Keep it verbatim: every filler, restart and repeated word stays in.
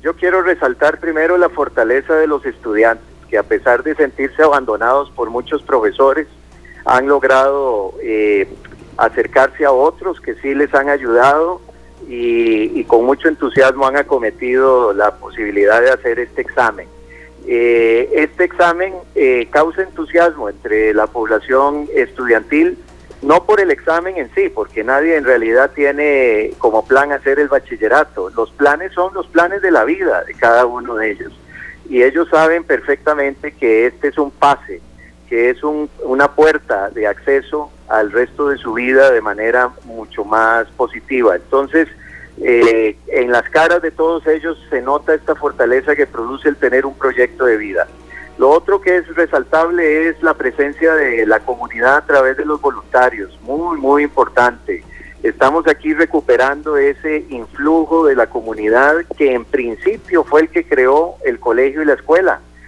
yo quiero resaltar primero la fortaleza de los estudiantes, que a pesar de sentirse abandonados por muchos profesores, han logrado eh, acercarse a otros que sí les han ayudado y, y con mucho entusiasmo han acometido la posibilidad de hacer este examen. Eh, este examen eh, causa entusiasmo entre la población estudiantil, no por el examen en sí, porque nadie en realidad tiene como plan hacer el bachillerato. Los planes son los planes de la vida de cada uno de ellos. Y ellos saben perfectamente que este es un pase, que es un, una puerta de acceso al resto de su vida de manera mucho más positiva. Entonces, eh, en las caras de todos ellos se nota esta fortaleza que produce el tener un proyecto de vida. Lo otro que es resaltable es la presencia de la comunidad a través de los voluntarios, muy, muy importante. Estamos aquí recuperando ese influjo de la comunidad que en principio fue el que creó el colegio y la escuela.